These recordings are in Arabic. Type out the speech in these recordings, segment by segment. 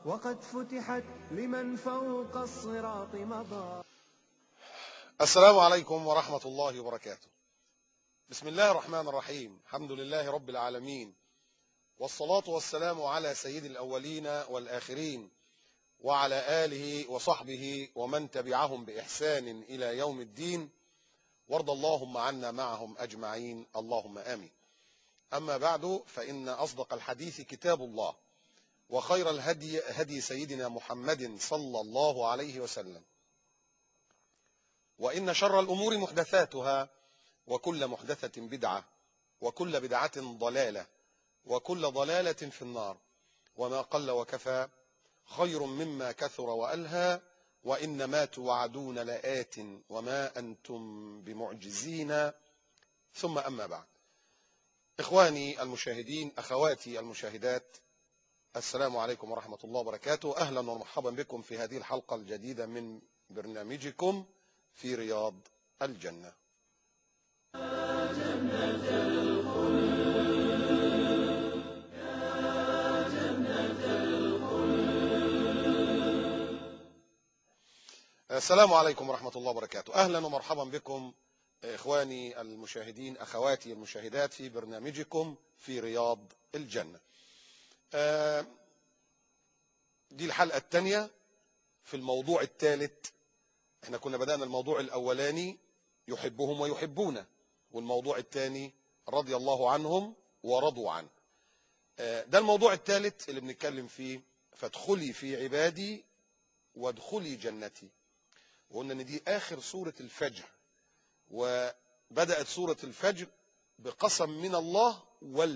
وقد فتحت لمن فوق الصراط مضى. السلام عليكم ورحمة الله وبركاته. بسم الله الرحمن الرحيم. الحمد لله رب العالمين، والصلاة والسلام على سيد الأولين والآخرين، وعلى آله وصحبه ومن تبعهم بإحسان إلى يوم الدين، وارض اللهم عنا معهم أجمعين، اللهم آمين. أما بعد، فإن أصدق الحديث كتاب الله، وخير الهدي هدي سيدنا محمد صلى الله عليه وسلم، وإن شر الأمور محدثاتها، وكل محدثة بدعة، وكل بدعة ضلالة، وكل ضلالة في النار. وما قل وكفى خير مما كثر وألهى، وإنما توعدون لآت وما أنتم بمعجزين. ثم أما بعد، إخواني المشاهدين، أخواتي المشاهدات، السلام عليكم ورحمة الله وبركاته. أهلا ومرحبا بكم في هذه الحلقة الجديدة من برنامجكم في رياض الجنة. السلام عليكم ورحمة الله وبركاته. أهلا ومرحبا بكم إخواني المشاهدين، أخواتي المشاهدات، في برنامجكم في رياض الجنة. دي الحلقة الثانية في الموضوع الثالث. احنا كنا بدأنا الموضوع الأولاني يحبهم ويحبون، والموضوع الثاني رضي الله عنهم ورضوا عنه. ده الموضوع الثالث اللي بنتكلم فيه، فادخلي في عبادي وادخلي جنتي. وقلنا ان دي آخر سورة الفجر، وبدأت سورة الفجر بقسم من الله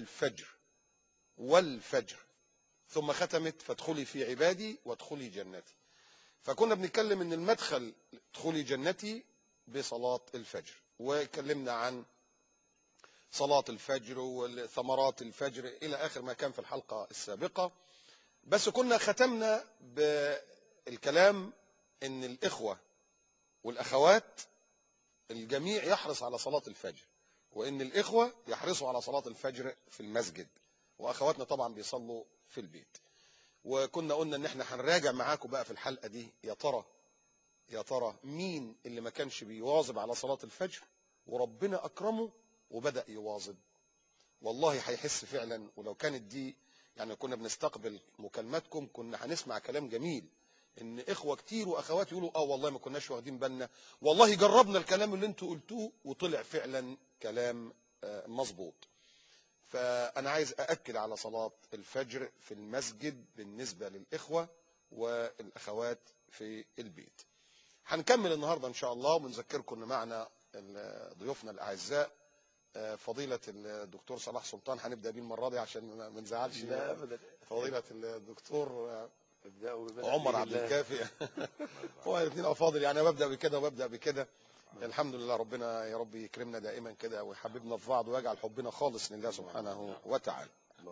والفجر، ثم ختمت فادخلي في عبادي وادخلي جنتي. فكنا بنتكلم ان المدخل ادخلي جنتي بصلاة الفجر، وكلمنا عن صلاة الفجر وثمرات الفجر إلى آخر ما كان في الحلقة السابقة. بس كنا ختمنا بالكلام ان الإخوة والأخوات الجميع يحرص على صلاة الفجر، وإن الإخوة يحرصوا على صلاة الفجر في المسجد، وأخواتنا طبعا بيصلوا في البيت. وكنا قلنا إن احنا هنراجع معاكم بقى في الحلقة دي، يا ترى مين اللي ما كانش بيواظب على صلاة الفجر وربنا أكرمه وبدأ يواظب. والله هيحس فعلا. ولو كانت دي يعني كنا بنستقبل مكالماتكم، كنا هنسمع كلام جميل، ان اخوه كتير واخوات يقولوا والله ما كناش واخدين بالنا، والله جربنا الكلام اللي انتوا قلتوه وطلع فعلا كلام مظبوط. فانا عايز ااكد على صلاه الفجر في المسجد بالنسبه للاخوه والاخوات في البيت. هنكمل النهارده ان شاء الله، وبنذكركم ان معنا ضيوفنا الاعزاء فضيله الدكتور صلاح سلطان، هنبدا بيه المره دي عشان ما نزعلش فضيله الدكتور عمر عبد الكافي. هو الاثنين افاضل يعني، ببدا بكده وببدا بكده. الحمد لله، ربنا يا رب يكرمنا دائما كده ويحببنا في بعض ويجعل حبنا خالص لله سبحانه وتعالى.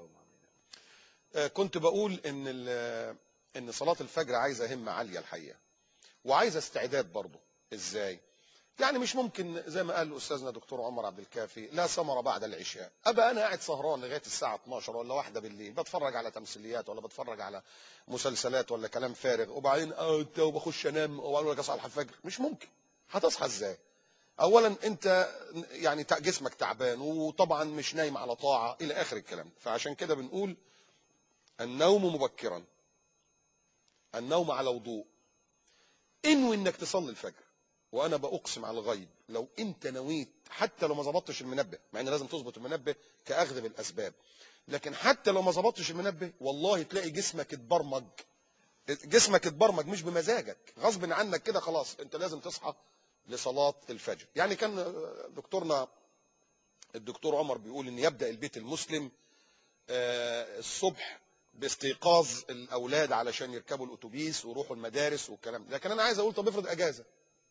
كنت بقول ان صلاه الفجر عايزه همه عاليه الحقيقه، وعايزه استعداد برضه. ازاي؟ يعني مش ممكن زي ما قال استاذنا دكتور عمر عبد الكافي لا ثمره بعد العشاء، ابقى انا قاعد سهران لغايه الساعه 12 ولا 1 بالليل بتفرج على تمثيليات ولا بتفرج على مسلسلات ولا كلام فارغ، وبعدين وبخش انام واقول لك اصحى على الفجر. مش ممكن. هتصحى ازاي؟ اولا انت يعني جسمك تعبان، وطبعا مش نايم على طاعه الى اخر الكلام. فعشان كده بنقول النوم مبكرا، النوم على وضوء، انوي انك تصلي الفجر. وانا باقسم على الغيب، لو انت نويت حتى لو ما ظبطتش المنبه، مع ان لازم تظبط المنبه كاخذ بالاسباب، لكن حتى لو ما ظبطتش المنبه والله تلاقي جسمك اتبرمج مش بمزاجك، غصب عنك كده خلاص انت لازم تصحى لصلاة الفجر. يعني كان دكتورنا الدكتور عمر بيقول ان يبدأ البيت المسلم الصبح باستيقاظ الاولاد علشان يركبوا الاتوبيس ويروحوا المدارس والكلام. لكن انا عايز اقول طب افرض اجازه،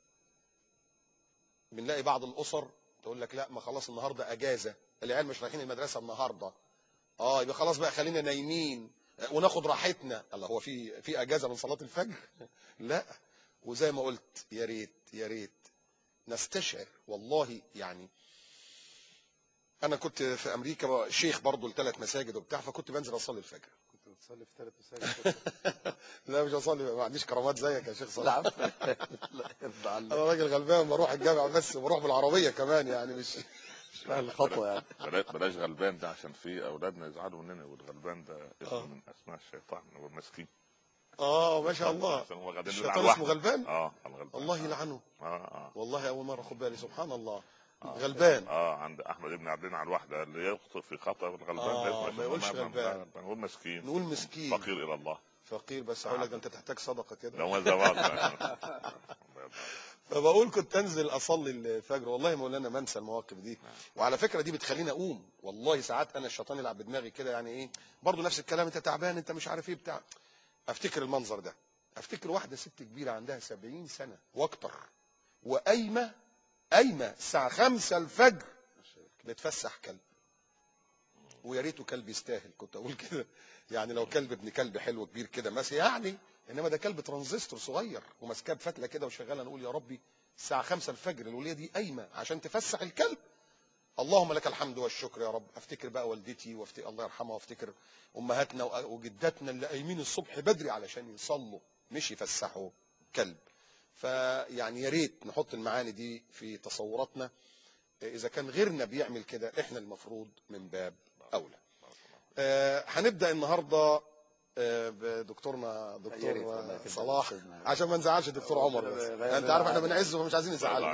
بنلاقي بعض الاسر تقول لك لا ما خلاص النهارده اجازه، العيال مش رايحين المدرسه النهارده، يبقى خلاص بقى خلينا نايمين وناخد راحتنا. الله، هو في اجازه من صلاه الفجر؟ لا. وزي ما قلت يا ريت نستشعر. والله يعني انا كنت في امريكا شيخ برضه ل3 مساجد وبتاع، فكنت بنزل اصلي الفجر. كنت بتصلي في 3 مساجد؟ مش هصلي، ما عنديش كرامات زيك يا شيخ صلاح. لا يرضى عنك. انا راجل غلبان بروح الجامع بس، بروح بالعربيه كمان يعني مش الخطوه يعني. بلاش غلبان ده، عشان في اولادنا يزعلوا مننا، والغلبان ده اسم من اسماء الشيطان، هو مسكين. ما شاء الله. عشان هو غادر الشيطان اسمه غلبان. الغلبان الله يلعنه. والله اول مره اخد بالي، سبحان الله. غلبان. عند احمد بن عبدين على الوحده، اللي يخطئ في خطأ الغلبان ما يقولش غلبان، نقول مسكين. نقول مسكين، فقير الى الله. فقير، بس هقول لك انت تحتاج صدقه كده. لو زواج. فبقول كنت انزل اصلي الفجر، والله مولانا ما انسى المواقف دي. وعلى فكره دي بتخليني اقوم، والله ساعات انا الشيطان يلعب بدماغي كده، يعني ايه برضه نفس الكلام، انت تعبان، انت مش عارف ايه بتاع. افتكر المنظر ده، افتكر واحده ست كبيره عندها 70 سنه واكتر، وقايمه الساعه 5 الفجر بتفسح كلب، ويا ريته كلب يستاهل، كنت اقول كده يعني لو كلب ابن كلب حلو كبير كده ماشي يعني، انما ده كلب ترانزستور صغير وماسكاه بفتله كده وشغاله. نقول يا ربي الساعه 5 الفجر الوليه دي قايمه عشان تفسح الكلب. اللهم لك الحمد والشكر يا رب. افتكر بقى والدتي، وافتكر الله يرحمها، وافتكر امهاتنا وجداتنا اللي قايمين الصبح بدري علشان يصلوا مش يفسحوا كلب. فيعني يا ريت نحط المعاني دي في تصوراتنا، اذا كان غيرنا بيعمل كده احنا المفروض من باب اولى. هنبدا النهارده بدكتورنا دكتور صلاح، عشان ما نزعلش دكتور عمر، بس انت عارف احنا بنعزه فمش عايزين نزعله.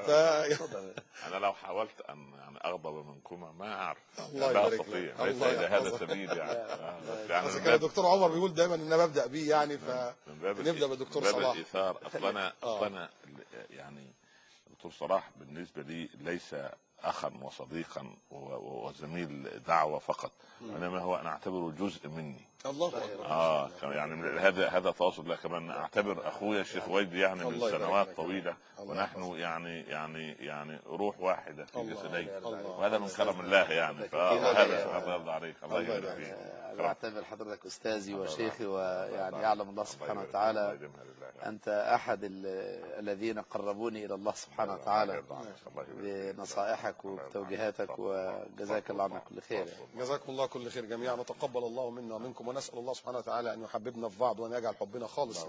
انا لو حاولت ان يعني اغضب منكما ما اعرف، الله لا يبارك استطيع، لك. ليس الى هذا سبيل يعني. بس كان الدكتور عمر بيقول دايما ان انا ببدا بيه يعني، فنبدا بالدكتور صلاح. باب الايثار. اصلا يعني الدكتور صلاح بالنسبه لي ليس اخا وصديقا وزميل دعوه فقط، انما هو انا اعتبره جزء مني. الله اكبر. يعني هذا تواصل. له كمان اعتبر اخويا الشيخ ويدي يعني من سنوات طويله، ونحن يعني روح واحده في جسدين، وهذا من كرم الله يعني. فهذا الله يرضى عليك، الله يبارك فيك. انا اعتبر حضرتك استاذي وشيخي، ويعني يعلم الله سبحانه وتعالى انت احد الذين قربوني الى الله سبحانه وتعالى بنصائحك وبتوجيهاتك، وجزاك الله عنا كل خير. جزاكم الله كل خير جميعا، وتقبل الله منا ومنكم، ونسال الله سبحانه وتعالى ان يحببنا في بعض وان يجعل حبنا خالص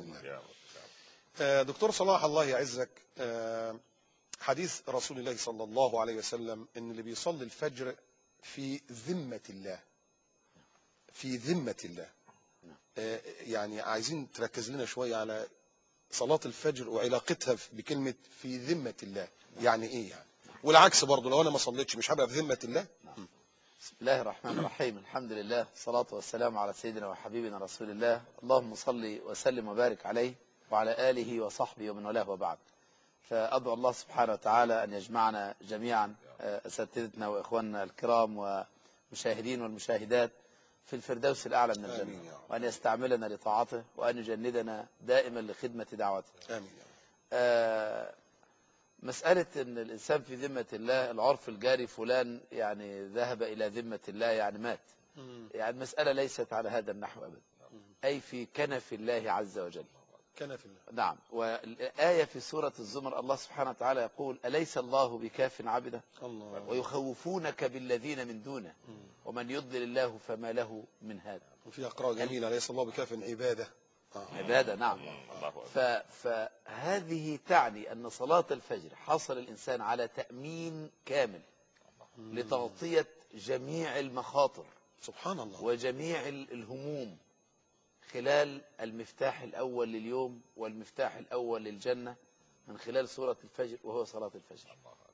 لله. دكتور صلاح الله يعزك، حديث رسول الله صلى الله عليه وسلم ان اللي بيصلي الفجر في ذمه الله، في ذمه الله. يعني عايزين تركز لنا شويه على صلاه الفجر وعلاقتها بكلمه في ذمه الله، يعني ايه يعني؟ والعكس برضه، لو انا ما صليتش مش هبقى في ذمه الله؟ بسم الله الرحمن الرحيم، الحمد لله، الصلاة والسلام على سيدنا وحبيبنا رسول الله، اللهم صل وسلم وبارك عليه وعلى آله وصحبه ومن والاه، وبعد. فأدعو الله سبحانه وتعالى أن يجمعنا جميعا أساتذتنا وإخواننا الكرام ومشاهدين والمشاهدات في الفردوس الأعلى من الجنة، وأن يستعملنا لطاعته، وأن يجندنا دائما لخدمة دعوته. آمين. مسألة أن الإنسان في ذمة الله، العرف الجاري فلان يعني ذهب إلى ذمة الله يعني مات، يعني المسألة ليست على هذا النحو أبدا، أي في كنف الله عز وجل. كنف الله. نعم. والآية في سورة الزمر الله سبحانه وتعالى يقول أليس الله بكاف عبده ويخوفونك بالذين من دونه ومن يضلل الله فما له من هاد. وفيها قراءة جميلة أليس الله بكاف عباده. عبادة. نعم. فهذه تعني أن صلاة الفجر حصل الإنسان على تأمين كامل لتغطية جميع المخاطر سبحان الله وجميع الهموم خلال المفتاح الأول لليوم والمفتاح الأول للجنة من خلال سورة الفجر، وهو صلاة الفجر.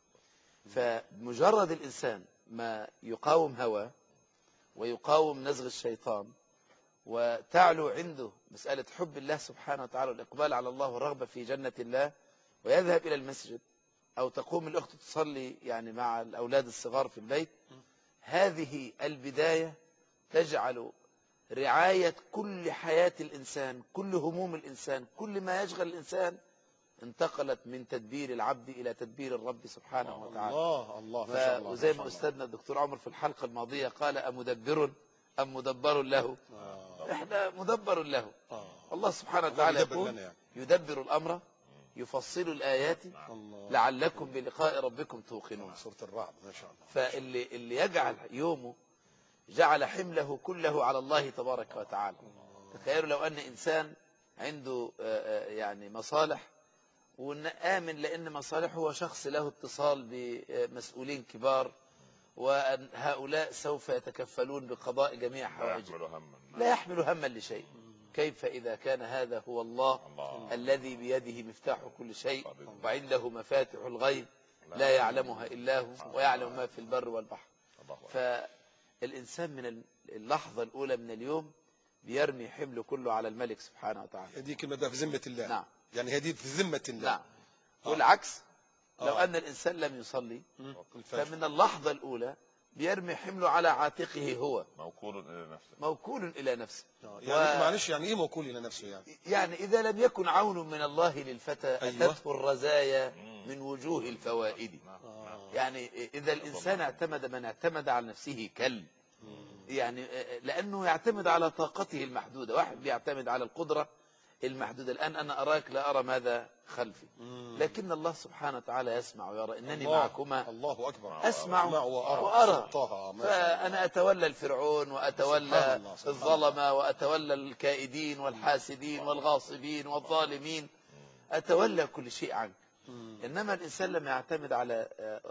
فمجرد الإنسان ما يقاوم هوى ويقاوم نزغ الشيطان، وتعلو عنده مسألة حب الله سبحانه وتعالى والإقبال على الله والرغبة في جنة الله، ويذهب إلى المسجد، أو تقوم الأخت تصلي يعني مع الأولاد الصغار في البيت، هذه البداية تجعل رعاية كل حياة الإنسان، كل هموم الإنسان، كل ما يشغل الإنسان انتقلت من تدبير العبد إلى تدبير الرب سبحانه وتعالى. الله ما شاء الله. وزي ما أستاذنا الدكتور عمر في الحلقة الماضية قال أمدبر أم مدبر له؟ إحنا مدبر له. الله سبحانه وتعالى يقول يدبر الأمر يفصل الآيات لعلكم بلقاء ربكم توقنون. سورة الرعد ما شاء الله. فاللي يجعل يومه جعل حمله كله على الله تبارك وتعالى. تخيلوا لو أن إنسان عنده يعني مصالح، وآمن لأن مصالحه هو شخص له اتصال بمسؤولين كبار، وهؤلاء سوف يتكفلون بقضاء جميع حوائجه، لا يحمل هما لشيء. كيف إذا كان هذا هو الله الذي بيده مفتاح كل شيء وعنده مفاتح الغيب لا يعلمها إلا هو ويعلم ما في البر والبحر. فالإنسان من اللحظة الأولى من اليوم بيرمي حمله كله على الملك سبحانه وتعالى. دي كلمة في ذمة الله. نعم. يعني هذه في ذمة الله. نعم. والعكس لو أن الإنسان لم يصلي فمن اللحظة الأولى بيرمي حمله على عاتقه هو، موكول إلى نفسه. يعني معلش، يعني إيه موكول إلى نفسه؟ يعني إذا لم يكن عون من الله للفتى أتته الرزايا من وجوه الفوائد. يعني إذا الإنسان اعتمد، من اعتمد على نفسه كلب، يعني لأنه يعتمد على طاقته المحدودة. واحد بيعتمد على القدرة المحدودة. الآن أنا أراك لا أرى ماذا خلفي، لكن الله سبحانه وتعالى يسمع ويرى. إنني معكما الله أكبر، أسمع وأرى. فأنا أتولى الفرعون وأتولى الظلمة وأتولى الكائدين والحاسدين والغاصبين والظالمين، أتولى كل شيء عنك. إنما الإنسان لما يعتمد على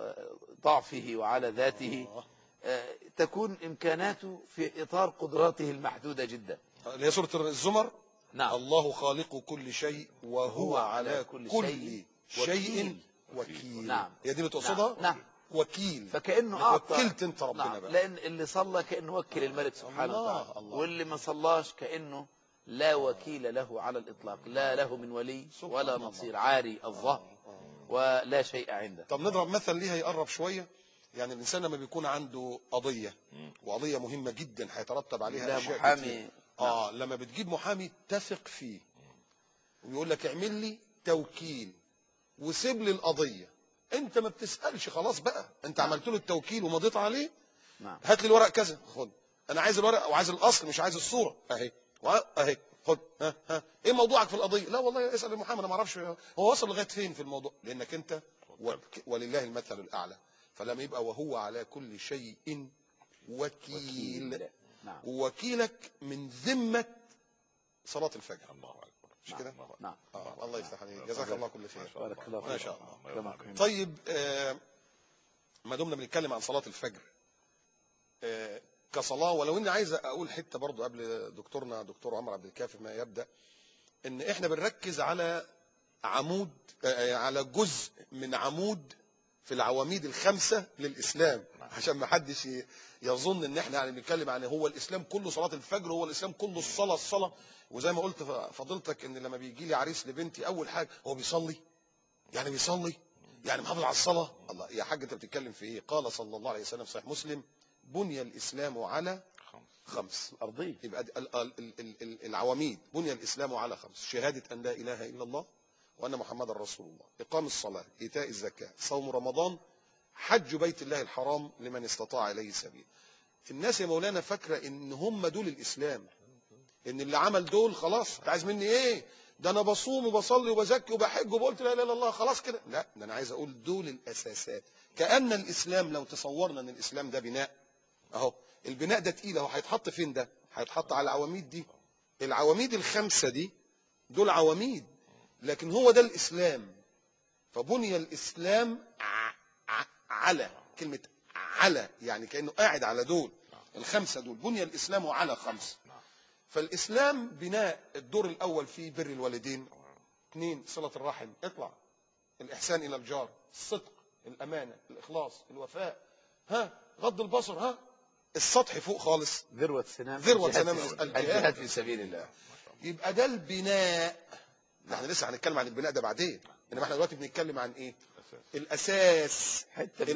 ضعفه وعلى ذاته تكون إمكاناته في إطار قدراته المحدودة جدا. اللي هي سورة الزمر. نعم. الله خالق كل شيء وهو على كل شيء وكيل. نعم. هي دي اللي تقصدها. نعم. وكيل، فكأنه أعطى، وكلت انت ربنا. نعم. بقى لأن اللي صلى كأنه وكل الملك سبحانه وتعالى، واللي ما صلاش كأنه لا وكيل له على الإطلاق، لا له من ولي ولا نصير، عاري الظهر ولا شيء عنده. طب نضرب مثل ليها يقرب شوية. يعني الإنسان لما بيكون عنده قضية، وقضية مهمة جدا هيترتب عليها أشياء محامي كتير. لما بتجيب محامي تثق فيه ويقول لك اعمل لي توكيل وسيب لي القضية، انت ما بتسألش، خلاص بقى انت عملت له التوكيل ومضيت عليه. هات لي الورق كذا، خد، انا عايز الورق وعايز الاصل مش عايز الصورة، اهي اهي خد. ها ايه موضوعك في القضية؟ لا والله اسأل المحامي، انا ما اعرفش هو وصل لغاية فين في الموضوع، لانك انت ولله المثل الاعلى. فلما يبقى وهو على كل شيء وكيل. نعم. ووكيلك من ذمة صلاة الفجر. الله أكبر. مش كده؟ نعم. الله يفتح عليك، جزاك الله كل خير. بارك الله ما شاء الله. فيك. طيب ما دمنا بنتكلم عن صلاة الفجر كصلاة، ولو اني عايز اقول حتة برضو قبل دكتورنا دكتور عمر عبد الكافي ما يبدأ، ان احنا بنركز على عمود، على جزء من عمود في العواميد الخمسة للإسلام، عشان ما حدش يظن ان احنا يعني بنتكلم عن هو الإسلام كله صلاة الفجر، هو الإسلام كله الصلاة. وزي ما قلت فضيلتك ان لما بيجي لي عريس لبنتي اول حاجة هو بيصلي، يعني بيصلي يعني محافظ على الصلاة. الله يا حاج انت بتتكلم في ايه؟ قال صلى الله عليه وسلم صحيح مسلم: بني الإسلام على خمس. أرضي. يبقى العواميد بني الإسلام على خمس: شهادة أن لا إله إلا الله وأن محمد رسول الله، إقام الصلاة، إيتاء الزكاة، صوم رمضان، حج بيت الله الحرام لمن استطاع إليه سبيل. الناس يا مولانا فاكرة إن هم دول الإسلام، إن اللي عمل دول خلاص أنت عايز مني إيه؟ ده أنا بصوم وبصلي وبزكي وبحج وبقولت لا إله إلا الله خلاص كده. لا، ده أنا عايز أقول دول الأساسات. كأن الإسلام لو تصورنا إن الإسلام ده بناء، أهو البناء ده تقيل أهو، هيتحط فين ده؟ هيتحط على العواميد دي. العواميد الخمسة دي دول عواميد، لكن هو ده الإسلام. فبني الإسلام على، كلمة على يعني كأنه قاعد على دول الخمسة دول. بني الإسلام على خمس. فالإسلام بناء الدور الأول فيه بر الوالدين، 2 صلة الرحم، اطلع، الإحسان إلى الجار، الصدق، الأمانة، الإخلاص، الوفاء، غض البصر، السطح فوق خالص، ذروة سنام الجهاد في سبيل الله. يبقى ده البناء. احنا لسه هنتكلم عن البناء ده بعدين، انما احنا دلوقتي بنتكلم عن ايه؟ الاساس،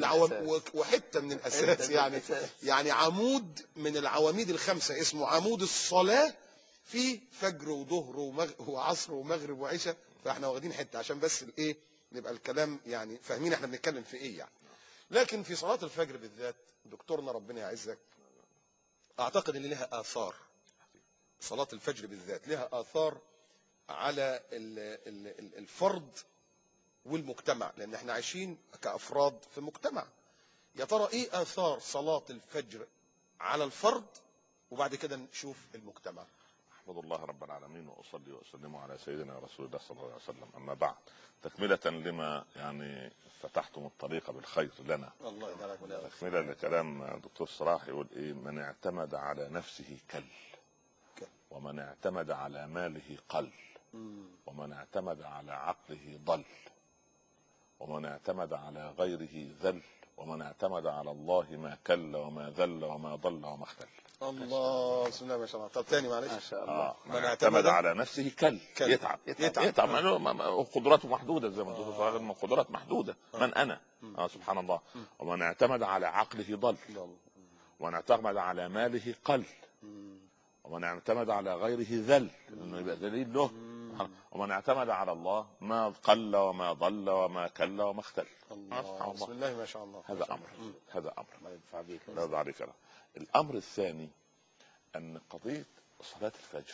وحته من الاساس يعني عمود من العواميد الخمسه اسمه عمود الصلاه، في فجر وظهر وعصر ومغرب وعشاء. فاحنا واخدين حته عشان بس الايه، نبقى الكلام يعني فاهمين احنا بنتكلم في ايه يعني. لكن في صلاه الفجر بالذات دكتورنا ربنا يعزك، اعتقد ان لها اثار، صلاه الفجر بالذات لها اثار على الفرد والمجتمع، لان احنا عايشين كافراد في مجتمع. يا ترى ايه اثار صلاة الفجر على الفرد، وبعد كده نشوف المجتمع. أحمد الله رب العالمين وأصلي وأسلم على سيدنا رسول الله صلى الله عليه وسلم. أما بعد، تكملة لما يعني فتحتم الطريق بالخير لنا، الله يجعلك من أهل تكملة لكلام دكتور صلاح يقول إيه: من اعتمد على نفسه كل، ومن اعتمد على ماله قل، ومن اعتمد على عقله ضل، ومن اعتمد على غيره ذل، ومن اعتمد على الله ما كل وما ذل وما ضل وما اختل. الله، بسم الله ما شاء الله. طب تاني معلش. ما شاء الله. من اعتمد على نفسه كل، يتعب قدراته محدوده، زي ما الدكتور صلاح قال، قدرات محدوده. من انا؟ سبحان الله. ومن اعتمد على عقله ضل، ومن اعتمد على ماله قل، ومن اعتمد على غيره ذل، انه يبقى ذليل له، ومن اعتمد على الله ما قل وما ضل وما كل وما اختل. الله، بسم الله ما شاء الله. هذا امر، هذا امر الله ينفع بيك. لا يرضى عليك. الامر الثاني ان قضيه صلاه الفجر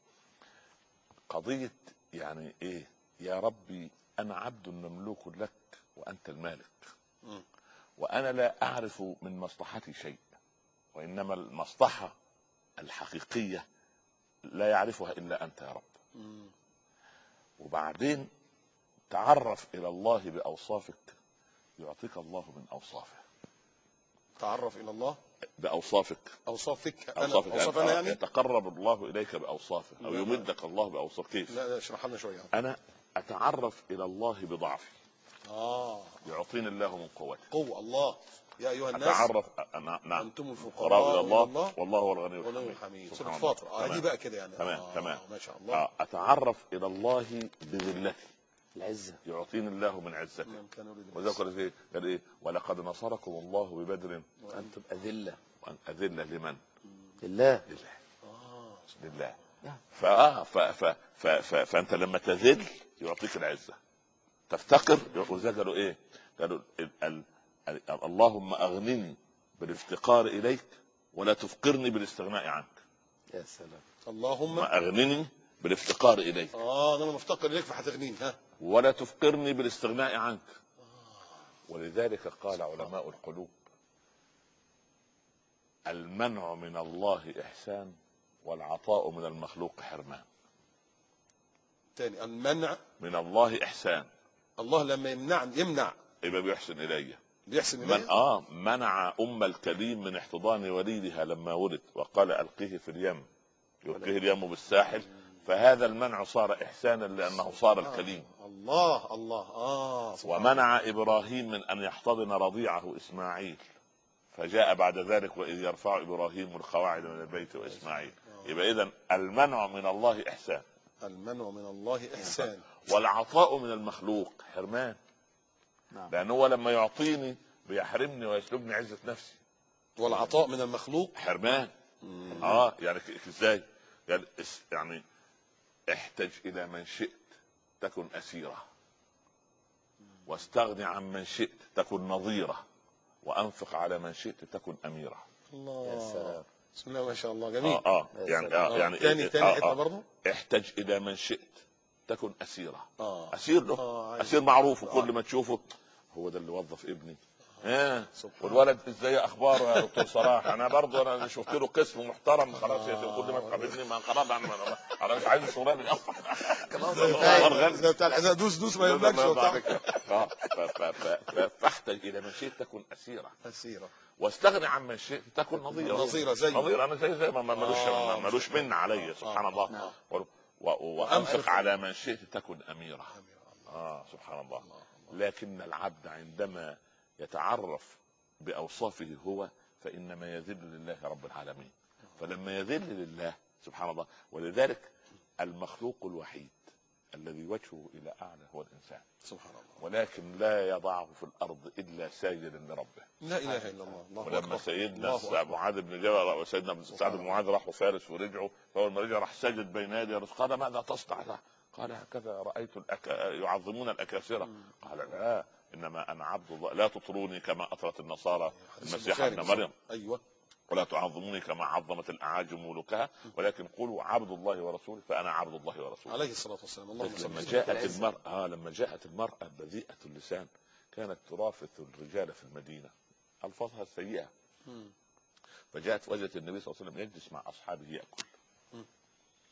قضيه يعني ايه؟ يا ربي انا عبد مملوك لك وانت المالك، وانا لا اعرف من مصلحتي شيء، وانما المصلحه الحقيقيه لا يعرفها الا انت يا رب. وبعدين تعرف الى الله باوصافك يعطيك الله من اوصافه. تعرف الى الله باوصافك. اوصافك أنا يعني يتقرب الله اليك باوصافه او يمدك الله باوصافه. كيف؟ لا اشرح لنا شويه. انا اتعرف الى الله بضعفي، يعطيني الله من قوته. قوه الله. يا ايها الناس اتعرف نعم انتم الفقراء الى الله والله هو الغني الحميد. سوره فاطر دي بقى كده يعني. تمام ما شاء الله. اتعرف الى الله بذلتي، العزه، يعطيني الله من عزته. وذكر قال ايه: ولقد نصركم الله ببدر وانتم اذله. وان اذله لمن؟ لله. لله. فانت لما تذل يعطيك العزه، تفتقر. وذكروا ايه؟ قالوا اللهم اغنني بالافتقار اليك ولا تفقرني بالاستغناء عنك. يا سلام. اللهم اغنني بالافتقار اليك. انا مفتقر اليك فهتغنيني. ولا تفقرني بالاستغناء عنك. ولذلك قال علماء القلوب: المنع من الله احسان والعطاء من المخلوق حرمان. تاني، المنع من الله احسان. الله لما يمنع يبقى بيحسن الي. منع الكليم من احتضان وليدها لما ولد وقال القيه في اليم، يلقيه اليم بالساحل، فهذا المنع صار احسانا لانه صار الكليم. الله. ومنع ابراهيم من ان يحتضن رضيعه اسماعيل، فجاء بعد ذلك واذ يرفع ابراهيم القواعد من البيت واسماعيل. يبقى اذا المنع من الله احسان. المنع من الله احسان. والعطاء من المخلوق حرمان. لانه هو لما يعطيني بيحرمني ويسلبني عزة نفسي. والعطاء من المخلوق حرمان. يعني ازاي؟ يعني احتج الى من شئت تكن اسيرة، واستغني عن من شئت تكن نظيرة، وانفق على من شئت تكن اميرة. الله. يا سلام. بسم الله ما شاء الله. جميل. يعني تاني حته برضه. احتج الى من شئت تكن اسيرة. اسير له. اسير معروف، وكل ما تشوفه هو ده اللي وظف ابني. والولد ازاي اخباره يا دكتور صلاح؟ انا برضه انا شفت له قسم محترم خلاص، كل ما تقابلني ما خلاص انا مش عايز شغلانه خلاص بتاع الحزام دوس ما يملكش. فاحتج الى من شئت تكن اسيره، واستغني عن من شئت تكن نظيره. زي انا زي ما ملوش من علي. سبحان الله. وانفق على من شئت تكن اميره. سبحان الله. لكن العبد عندما يتعرف بأوصافه هو فإنما يذل لله رب العالمين. فلما يذل لله سبحان الله. ولذلك المخلوق الوحيد الذي وجهه إلى أعلى هو الإنسان سبحان الله، ولكن لا يضعه في الأرض إلا ساجدا لربه. لا إله إلا الله. ولما سيدنا معاذ بن جبل وسيدنا سعد بن معاذ راحوا فارس ورجعوا، فأول ما رجع راح سجد بين يدي الرسول. قال ماذا تصنع؟ قال هكذا رأيت يعظمون الأكاسرة. قال لا، إنما أنا عبد الله، لا تطروني كما أطرت النصارى المسيح ابن مريم. أيوة. ولا تعظموني كما عظمت الأعاجم ملوكها، ولكن قولوا عبد الله ورسوله، فأنا عبد الله ورسوله عليه الصلاة والسلام. لما جاءت المرأة بذيئة اللسان كانت ترافث الرجال في المدينة، ألفاظها السيئة، فجاءت وجدت النبي صلى الله عليه وسلم يجلس مع أصحابه يأكل،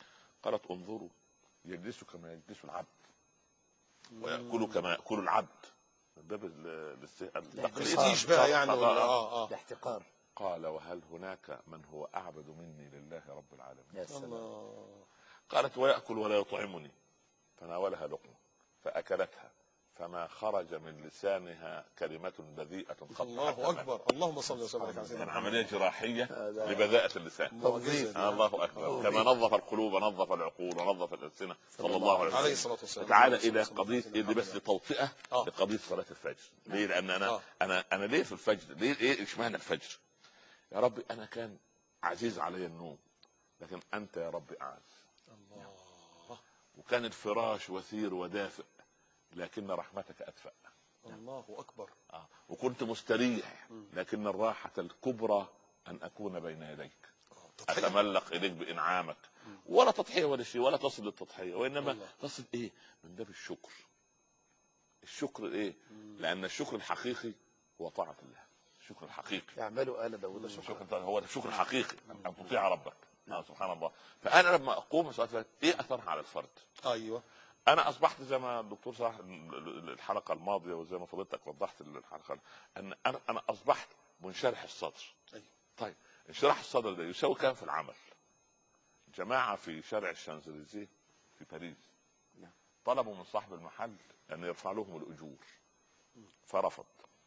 قالت انظروا يجلس كما يجلس العبد ويأكل كما يأكل العبد. ده التقليد بقى يعني الاحتقار. قال وهل هناك من هو أعبد مني لله رب العالمين؟ يا سلام. قالت ويأكل ولا يطعمني. فناولها لقمة فأكلتها فما خرج من لسانها كلمة بذيئة. الله أكبر. اللهم صل وسلم على سيدنا محمد. عملية جراحية لبذاءة اللسان. الله أكبر. كما نظف القلوب نظف العقول ونظف الألسنة صلى الله عليه وسلم. تعالى إلى قضية اللي بس توطئة لقضية صلاة الفجر. ليه؟ لأن أنا ليه في الفجر؟ ليه اشمعنى الفجر؟ يا ربي أنا كان عزيز علي النوم لكن أنت يا ربي أعز. وكان الفراش وثير ودافئ لكن رحمتك أدفأ. الله أكبر. وكنت مستريح لكن الراحة الكبرى أن أكون بين يديك أتملق إليك بإنعامك. ولا تضحية ولا شيء ولا تصل للتضحية وإنما تصل إيه من باب الشكر. الشكر إيه؟ لأن الشكر الحقيقي هو طاعة الله. الشكر الحقيقي يعملوا آل داود شكر. هو الشكر الحقيقي أن تطيع ربك. سبحان الله. فأنا لما أقوم صلاة إيه أثرها على الفرد؟ أيوة. انا اصبحت زي ما الدكتور صلاح الحلقه الماضيه وزي ما فضلتك وضحت الحلقه ان انا اصبحت منشرح الصدر. طيب انشراح الصدر ده يساوي كام في العمل؟ جماعه في شارع الشانزليزيه في باريس طلبوا من صاحب المحل ان يرفع لهم الاجور فرفض.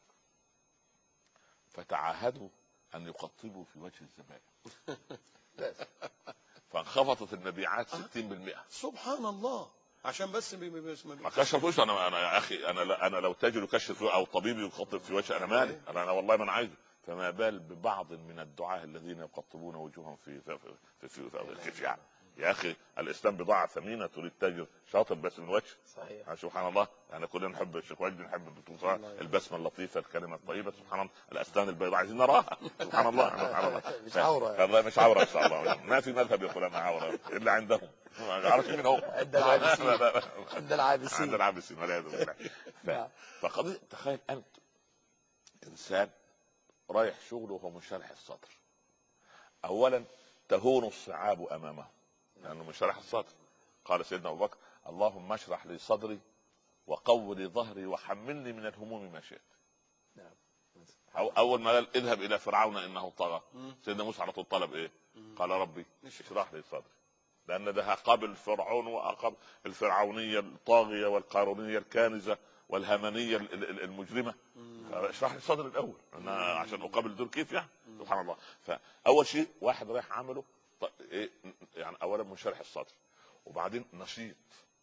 فتعاهدوا ان يقطبوا في وجه الزبائن فانخفضت المبيعات 60%. سبحان الله. عشان بس ما كشفوش. انا يا اخي انا لو تاجر يكشف او طبيب يقطب في وجه انا مالي. انا والله ما عايزه. فما بال ببعض من الدعاة الذين يقطبون وجوههم في الكيف يعني. يا اخي الاسلام بضاعه ثمينه تريد تاجر شاطر بس من وجه. صحيح. سبحان الله. يعني كلنا نحب الشيخ وجدي نحب الدكتور البسمه اللطيفه الكلمه الطيبه. سبحان الله. الاسنان البيضاء عايزين نراها. سبحان الله. مش عوره والله مش عوره ان شاء الله. ما في مذهب يقول انا عوره الا عندهم. عارف مين هو؟ عند العابسين والعياذ بالله. فقضية تخيل انت انسان رايح شغله وهو منشرح الصدر. اولا تهون الصعاب امامه لانه منشرح الصدر. قال سيدنا ابو بكر اللهم اشرح لي صدري وقو لي ظهري وحملني من الهموم ما شئت. اول ما قال اذهب الى فرعون انه طغى سيدنا موسى على طول طلب ايه؟ قال ربي اشرح لي صدري لان ده قبل فرعون وقبل الفرعونيه الطاغيه والقارونيه الكانزه والهمنيه المجرمه. اشرح لي صدري الاول عشان اقابل دول كيف يعني. سبحان الله. فاول شيء واحد رايح عمله ايه يعني اولا منشرح الصدر وبعدين نشيط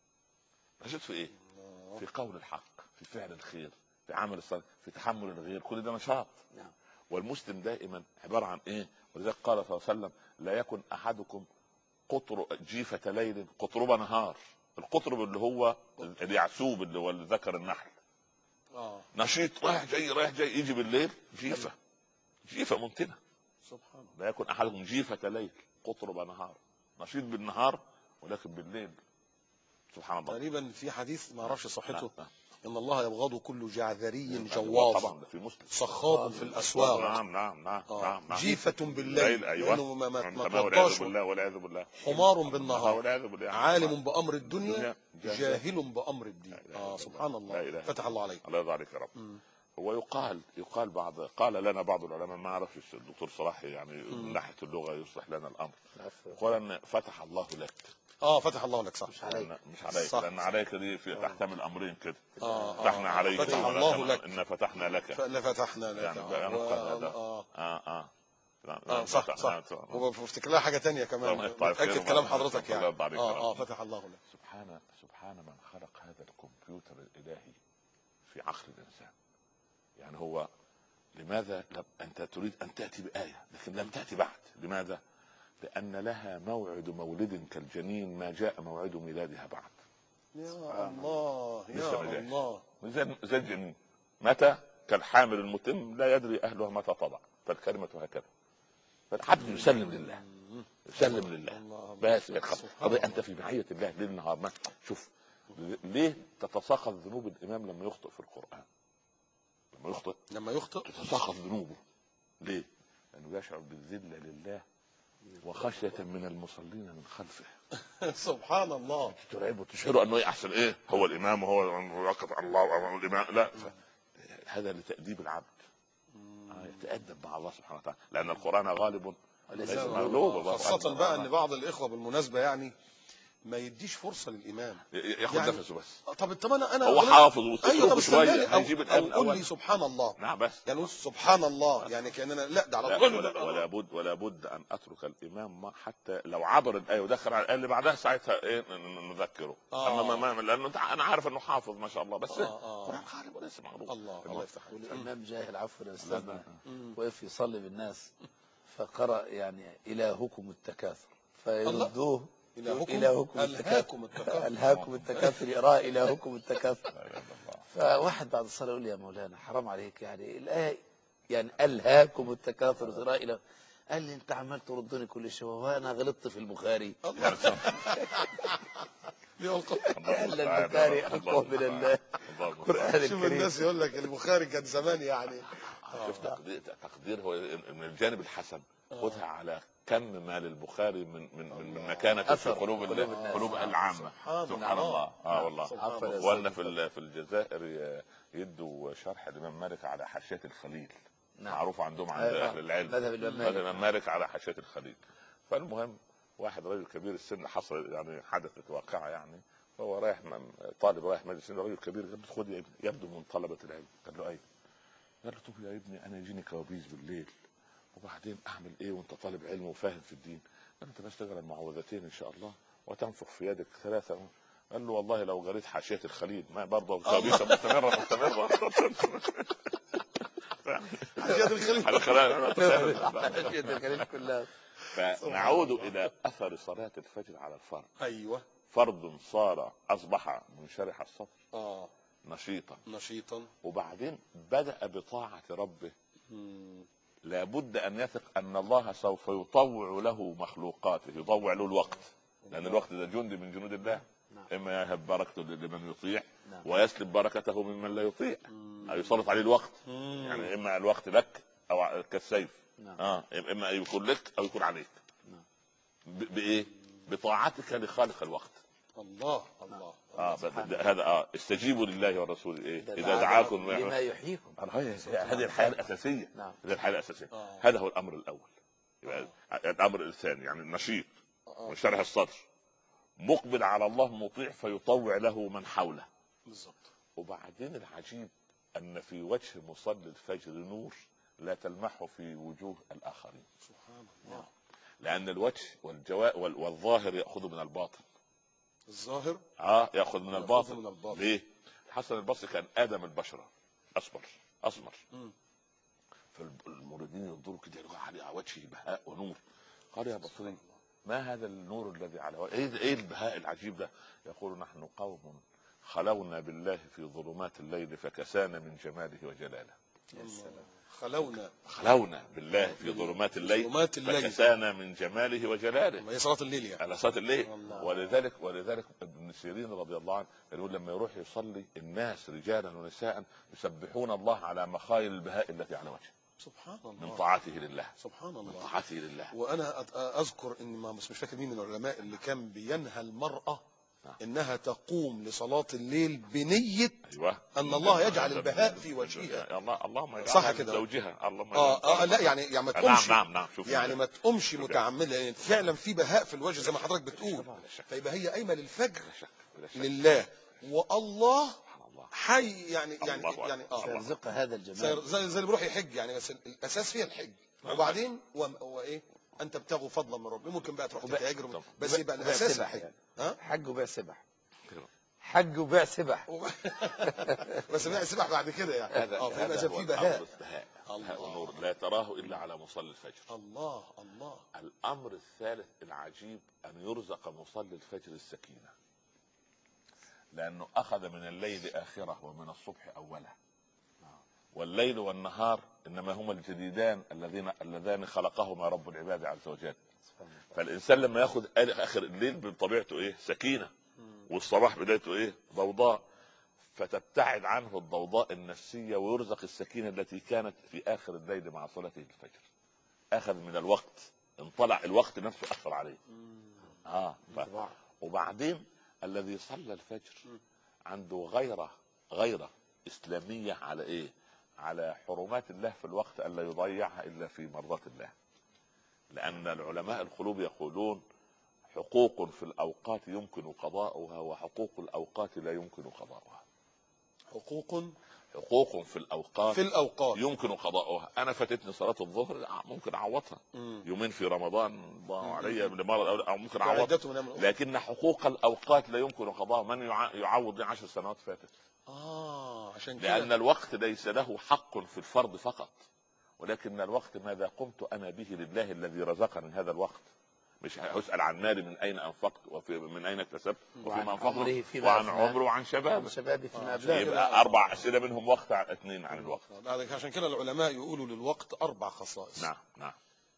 في ايه؟ في قول الحق في فعل الخير في عمل الصالح في تحمل الغير. كل ده نشاط. والمسلم دائما عباره عن ايه؟ ولذلك قال صلى الله عليه وسلم لا يكن احدكم قطر جيفة ليل قطرب نهار. القطرب اللي هو اليعسوب اللي هو ذكر النحل. نشيط رايح جاي يجي بالليل جيفة منتنة. سبحان الله. لا يكن احدكم جيفة ليل قطرب نهار. نشيط بالنهار ولكن بالليل سبحان الله. تقريبا في حديث ما اعرفش صحته ان الله يبغض كل جعذري جواظ طبعا في مسلم صخاب في الاسواق. نعم. جيفة بالليل. ايوه ما ترضاش. والعياذ بالله. حمار بالنهار. عالم بامر الدنيا جاهل بامر الدين. سبحان الله. فتح الله عليك. الله يرضى عليك يا رب. هو يقال قال لنا بعض العلماء ما اعرفش الدكتور صلاح يعني من ناحيه اللغه يصلح لنا الامر. قال ان فتح الله لك. فتح الله لك صح. مش عليك لان عليك دي تحتمل امرين كده. فتحنا عليك. فتح الله لك. ان فتحنا لك. فتحنا لك يعني صح. وافتكر لها حاجه تانية كمان. متاكد كلام حضرتك يعني. فتح الله لك. سبحان من خلق هذا الكمبيوتر الالهي في عقل الانسان. يعني هو لماذا انت تريد ان تاتي بايه لكن لم تاتي بعد؟ لماذا؟ لأن لها موعد مولد كالجنين ما جاء موعد ميلادها بعد. يا الله يا الله. زي الجنين متى كالحامل المتم لا يدري أهلها متى تضع. فالكلمة هكذا. فالعبد يسلم لله بس أنت في معية الله ليل نهار. ما شوف ليه تتساقط ذنوب الإمام لما يخطئ في القرآن؟ لما يخطئ تتساقط ذنوبه. ليه؟ لأنه يشعر بالذلة لله وخشية من المصلين من خلفه. سبحان الله. ترعبه وتشعره انه احسن ايه هو الامام وهو وقف الله امام الامام. لا، هذا لتأديب العبد. يتأدب مع الله سبحانه وتعالى، لأن القرآن غالب ليس مغلوب. خاصة بقى ان بعض الاخوة بالمناسبة يعني ما يديش فرصة للامام ياخد يعني نفسه بس. طب انا هو حافظ ايوه طب شويه هيجيب الامن قول لي سبحان الله. نعم بس يعني سبحان الله يعني كاننا لا ده على طول. ولا بد ان اترك الامام ما حتى لو عبر الايه ودخل على الايه اللي بعدها ساعتها ايه نذكره. اما ما لانه انا عارف انه حافظ ما شاء الله، بس القران خالب وليس مغلوب. الله يفتح عليك. والامام جاهل عفوا يا استاذنا، وقف يصلي بالناس فقرأ يعني الهكم التكاثر فيردوه إلهكم التكاثر. ألهاكم التكاثر يقرأ إلهكم التكاثر. فواحد بعد الصلاة يقول لي يا مولانا حرام عليك يعني الآية يعني ألهاكم التكاثر تقرأ إلى. قال لي أنت عمال تردني كل شوية وأنا غلطت في البخاري. قال البخاري أقوى من القرآن الكريم. شوف الناس يقول لك البخاري كان زمان يعني. شوف تقدير هو من الجانب الحسن خذها على كم ما للبخاري من مكانة في قلوب العامة. سبحان الله. والله وانا في الجزائر يدوا شرح الامام مالك على حاشية الخليل. معروف عندهم عند اهل العلم مذهب الامام مالك على حاشية الخليل. فالمهم واحد رجل كبير السن حصل يعني حدثت واقعة يعني، فهو رايح طالب رايح مجلس رجل كبير قال له خذ يبدو من طلبة العلم. قال له اي؟ قال له طب يا ابني انا يجيني كوابيس بالليل وبعدين اعمل ايه وانت طالب علم وفاهم في الدين؟ قال انت بس تقرا المعوذتين ان شاء الله وتنفخ في يدك 3. قال له والله لو قريت حاشية الخليل ما برضه كوابيس مستمرة. حاشية الخليل كلها. فنعود الى اثر صلاة الفجر على الفرد. ايوه فرد صار اصبح منشرح الصدر نشيطا وبعدين بدأ بطاعة ربه. لابد ان يثق ان الله سوف يطوع له مخلوقاته، يطوع له الوقت، لان الوقت ده جند من جنود الله. اما يهب بركته لمن يطيع ويسلب بركته ممن لا يطيع، او يسلط عليه الوقت. يعني اما الوقت لك او كالسيف. اما يكون لك او يكون عليك. بايه؟ بطاعتك لخالق الوقت. الله هذا استجيبوا لله والرسول اذا دعاكم لما يحييكم. هذه الحياة الأساسية. هذا هو الأمر الأول. الأمر الثاني يعني النشيط منشرح الصدر مقبل على الله مطيع فيطوع له من حوله. بالضبط. وبعدين العجيب أن في وجه مصلي الفجر نور لا تلمحه في وجوه الآخرين. سبحان الله. لأن الوجه والظاهر يأخذ من الباطن. الظاهر يأخذ من الباطن. ليه؟ حسن البصري كان آدم البشرة أسمر. فالمريدين ينظروا كده على وجهه بهاء ونور. قال يا بصري ما هذا النور الذي على وجهه؟ ايه البهاء العجيب ده؟ يقول نحن قوم خلونا بالله في ظلمات الليل فكسانا من جماله وجلاله. خلونا بالله في ظلمات الليل فكسانا من جماله وجلاله. هي صلاة الليل يعني. صلاة الليل. ولذلك ابن سيرين رضي الله عنه يقول لما يروح يصلي الناس رجالا ونساء يسبحون الله على مخايل البهاء التي على وجهه. سبحان الله. من طاعته لله. سبحان الله. من طاعته لله. وانا اذكر ان مش فاكر مين من العلماء اللي كان بينهى المرأة انها تقوم لصلاة الليل بنية ان الله يجعل البهاء في وجهها. اللهم يجعل صح كده زوجها. لا يعني ما تقومش. نعم. يعني ما تقومش متعمدة يعني فعلا في بهاء في الوجه زي ما حضرتك بتقول. فيبقى هي قايمة للفجر لله والله حي يعني سيرزق هذا الجمال زي اللي بيروح يحج يعني. بس الاساس فيها الحج وبعدين وايه ان تبتغوا فضلا من ربكم. ممكن بقى تروح تتاجر بس يبقى الاساس الحج. حج وبيع سبح. حج وبيع سبح. بس بيع سبح بعد كده يعني. فيبقى في بهاء. النور لا تراه الا على مصلي الفجر. الله. الامر الثالث العجيب ان يرزق مصلي الفجر السكينة، لانه اخذ من الليل اخره ومن الصبح اوله. والليل والنهار انما هما الجديدان اللذان خلقهما رب العباد عز وجل. فالانسان لما ياخذ اخر الليل بطبيعته سكينة، والصباح بدايته ضوضاء، فتبتعد عنه الضوضاء النفسية ويرزق السكينة التي كانت في اخر الليل مع صلاته الفجر. اخذ من الوقت، انطلع الوقت نفسه اثر عليه. وبعدين الذي صلى الفجر عنده غيرة إسلامية على إيه؟ على حرمات الله في الوقت ألا يضيعها إلا في مرضاة الله. لأن العلماء القلوب يقولون حقوق في الأوقات يمكن قضاؤها وحقوق الأوقات لا يمكن قضاؤها. حقوق في الأوقات يمكن قضاؤها. أنا فاتتني صلاة الظهر ممكن أعوضها يومين في رمضان ضاعوا علي لمرض أو ممكن أعوضها، لكن حقوق الأوقات لا يمكن قضاؤها. من يعوض 10 سنوات فاتت؟ عشان كده لأن الوقت ليس له حق في الفرض فقط، ولكن الوقت ماذا قمت أنا به لله الذي رزقني هذا الوقت. مش هسأل عن مالي من أين أنفقت ومن أين اكتسبت وفيما أنفقت وعن عمره وعن شبابي فيما أبلاه. يبقى 4 أسئلة منهم وقت 2 عن الوقت. عشان كده العلماء يقولوا للوقت 4 خصائص. نعم.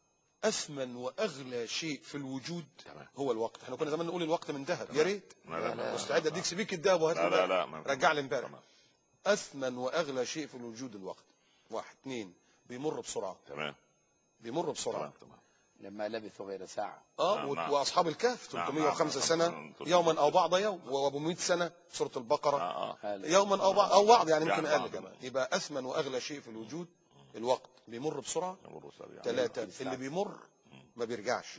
أثمن وأغلى شيء في الوجود هو الوقت. احنا كنا زمان نقول الوقت من ذهب. يا ريت مستعد اديك سبيك الذهب وهات لي رجع لي امبارح. أثمن وأغلى شيء في الوجود الوقت. 1 2 بيمر بسرعة. بيمر بسرعة. لما لبثوا غير ساعة. واصحاب الكهف 305 سنة يوما او بعض يوم، وابو 100 سنة سورة البقرة يوما او بعض يعني ممكن اقل كمان. يبقى اثمن واغلى شيء في الوجود الوقت. بيمر بسرعة. 3 اللي بيمر ما بيرجعش.